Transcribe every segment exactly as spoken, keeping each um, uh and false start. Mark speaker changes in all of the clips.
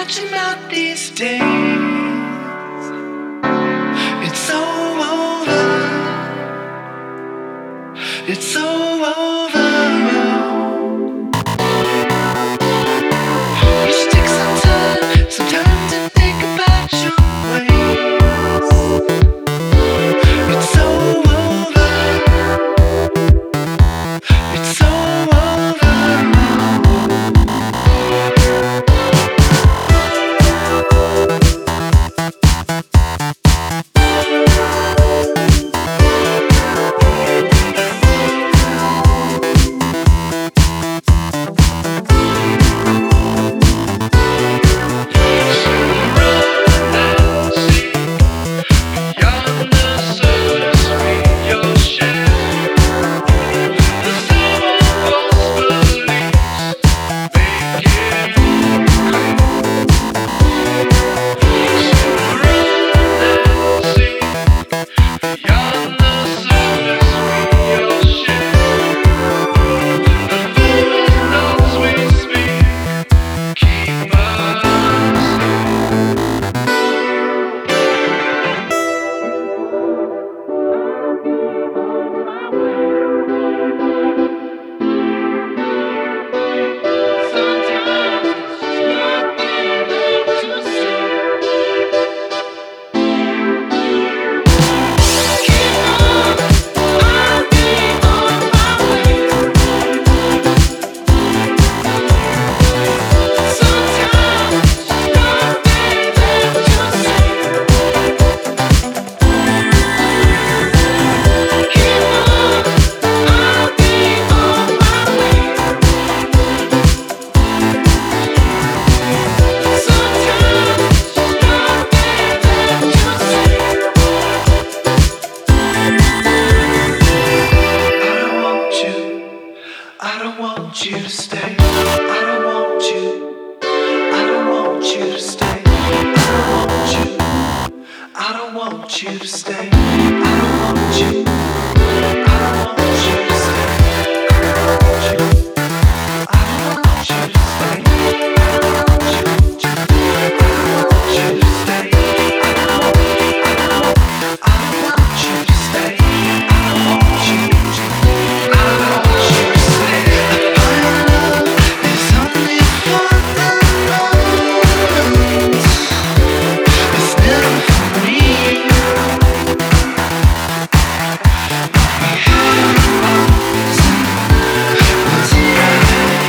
Speaker 1: stretching out these days. It's so over. It's so over. You should take some time, some time to think about your ways. It's so over. It's so over. I don't want you to stay. I don't want you. I don't want you to stay. I don't want you. I don't want you to stay. I don't want you. I don't want you to stay. I don't want you. I don't want you to stay. I don't want you. I don't want you to stay. I don't want. I don't. I don't want you to stay. I don't want you. I don't want you to stay. It's only for the moment. It's never for me. We have what's right.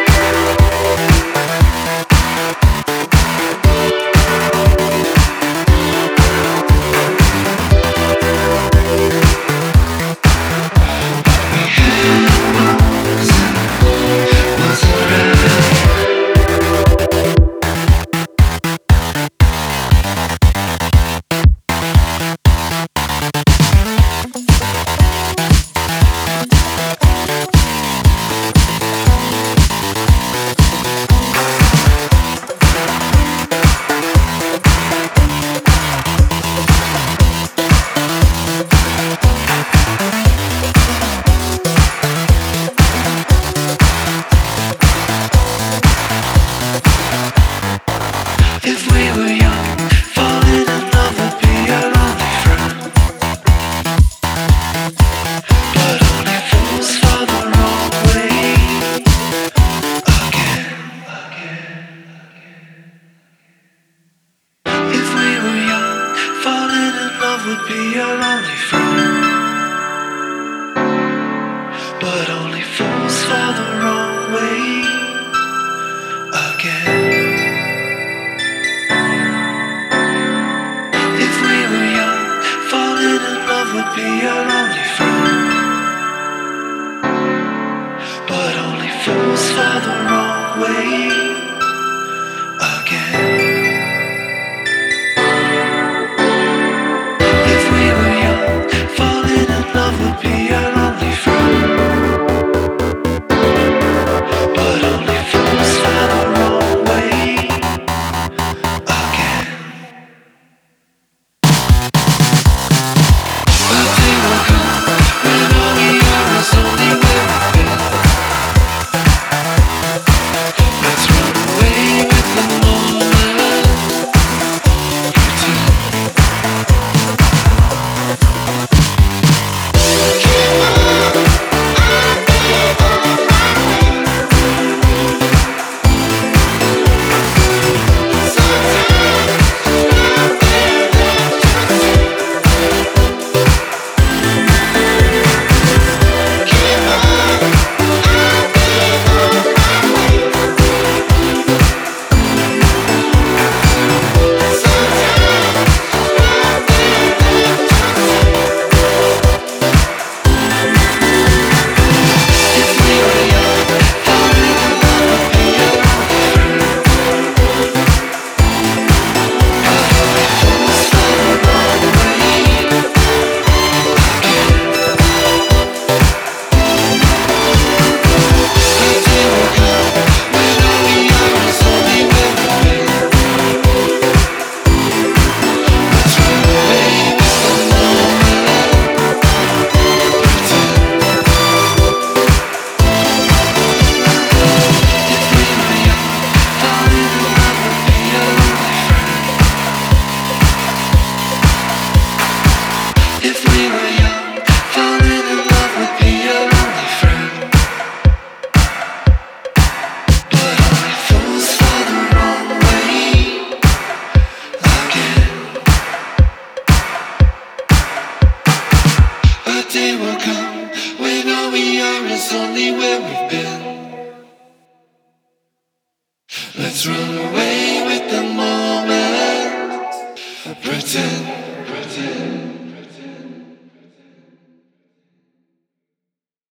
Speaker 1: We have what's right. If we were young, falling in love would be our only friend. But only fools fall the wrong way. Again, again. If we were young, falling in love would be our only friend. But only fools fall the wrong way. Again. If we were young, falling in love would be our only friend. But only fools fall the wrong way. Again. If we were young, falling in love would be our only friend. But only fools fall the wrong way. Again. The day will come when all we are is only where we've been. Let's run. Let's run away with the moment. Pretend, pretend.